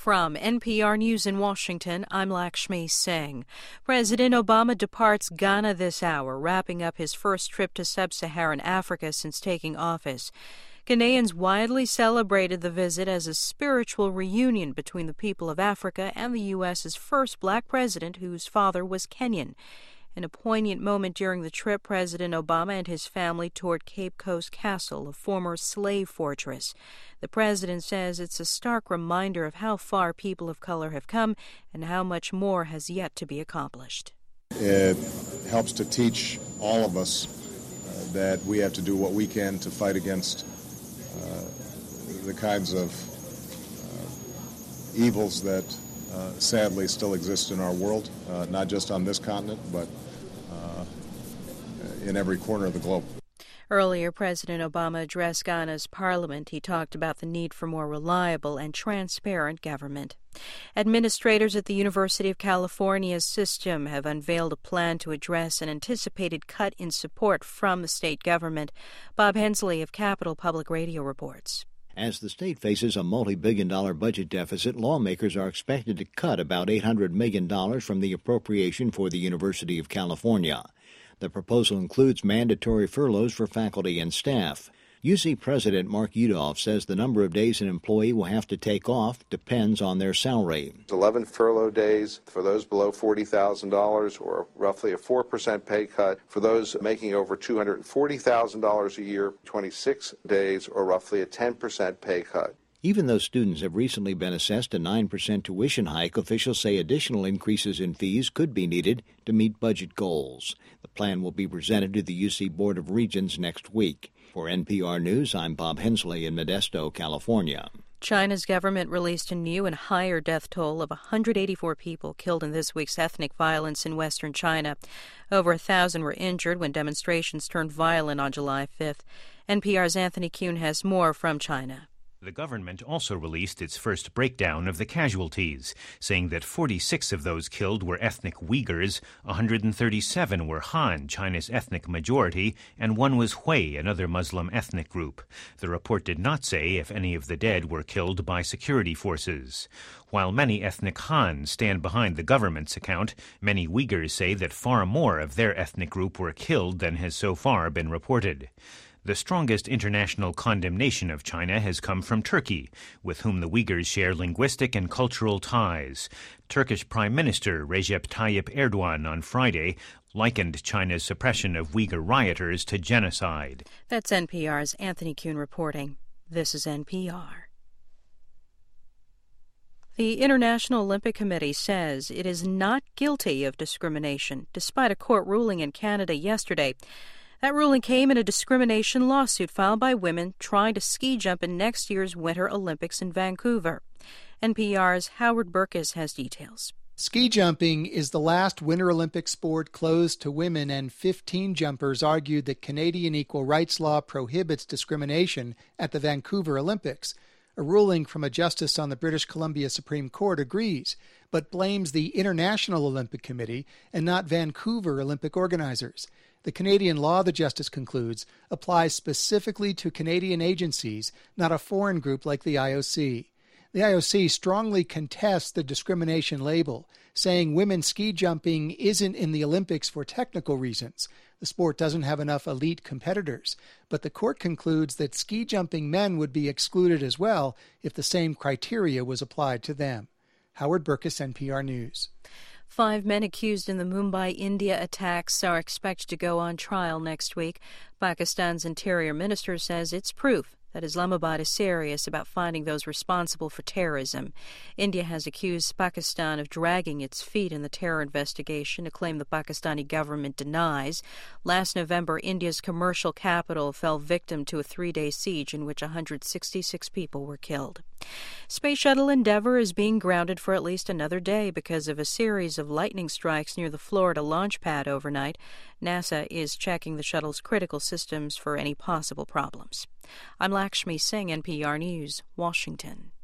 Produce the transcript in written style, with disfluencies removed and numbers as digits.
From NPR News in Washington, I'm Lakshmi Singh. President Obama departs Ghana this hour, wrapping up his first trip to sub-Saharan Africa since taking office. Ghanaians widely celebrated the visit as a spiritual reunion between the people of Africa and the U.S.'s first black president, whose father was Kenyan. In a poignant moment during the trip, President Obama and his family toured Cape Coast Castle, a former slave fortress. The president says it's a stark reminder of how far people of color have come and how much more has yet to be accomplished. It helps to teach all of us that we have to do what we can to fight against the kinds of evils that sadly still exist in our world, not just on this continent, but in every corner of the globe. Earlier, President Obama addressed Ghana's parliament. He talked about the need for more reliable and transparent government. Administrators at the University of California's system have unveiled a plan to address an anticipated cut in support from the state government. Bob Hensley of Capital Public Radio reports. As the state faces a multi-billion-dollar budget deficit, lawmakers are expected to cut about $800 million from the appropriation for the University of California. The proposal includes mandatory furloughs for faculty and staff. UC President Mark Yudof says the number of days an employee will have to take off depends on their salary. 11 furlough days for those below $40,000, or roughly a 4% pay cut for those making over $240,000 a year, 26 days, or roughly a 10% pay cut. Even though students have recently been assessed a 9% tuition hike, officials say additional increases in fees could be needed to meet budget goals. The plan will be presented to the UC Board of Regents next week. For NPR News, I'm Bob Hensley in Modesto, California. China's government released a new and higher death toll of 184 people killed in this week's ethnic violence in western China. Over 1,000 were injured when demonstrations turned violent on July 5th. NPR's Anthony Kuhn has more from China. The government also released its first breakdown of the casualties, saying that 46 of those killed were ethnic Uyghurs, 137 were Han, China's ethnic majority, and one was Hui, another Muslim ethnic group. The report did not say if any of the dead were killed by security forces. While many ethnic Han stand behind the government's account, many Uyghurs say that far more of their ethnic group were killed than has so far been reported. The strongest international condemnation of China has come from Turkey, with whom the Uyghurs share linguistic and cultural ties. Turkish Prime Minister Recep Tayyip Erdogan on Friday likened China's suppression of Uyghur rioters to genocide. That's NPR's Anthony Kuhn reporting. This is NPR. The International Olympic Committee says it is not guilty of discrimination, despite a court ruling in Canada yesterday. That ruling came in a discrimination lawsuit filed by women trying to ski jump in next year's Winter Olympics in Vancouver. NPR's Howard Burkus has details. Ski jumping is the last Winter Olympic sport closed to women, and 15 jumpers argued that Canadian equal rights law prohibits discrimination at the Vancouver Olympics. A ruling from a justice on the British Columbia Supreme Court agrees, but blames the International Olympic Committee and not Vancouver Olympic organizers. The Canadian law, the justice concludes, applies specifically to Canadian agencies, not a foreign group like the IOC. The IOC strongly contests the discrimination label, saying women's ski jumping isn't in the Olympics for technical reasons. The sport doesn't have enough elite competitors. But the court concludes that ski jumping men would be excluded as well if the same criteria was applied to them. Howard Burkus, NPR News. 5 men accused in the Mumbai, India attacks are expected to go on trial next week. Pakistan's interior minister says it's proof that Islamabad is serious about finding those responsible for terrorism. India has accused Pakistan of dragging its feet in the terror investigation, a claim the Pakistani government denies. Last November, India's commercial capital fell victim to a 3-day siege in which 166 people were killed. Space Shuttle Endeavour is being grounded for at least another day because of a series of lightning strikes near the Florida launch pad overnight. NASA is checking the shuttle's critical systems for any possible problems. I'm Lakshmi Singh, NPR News, Washington.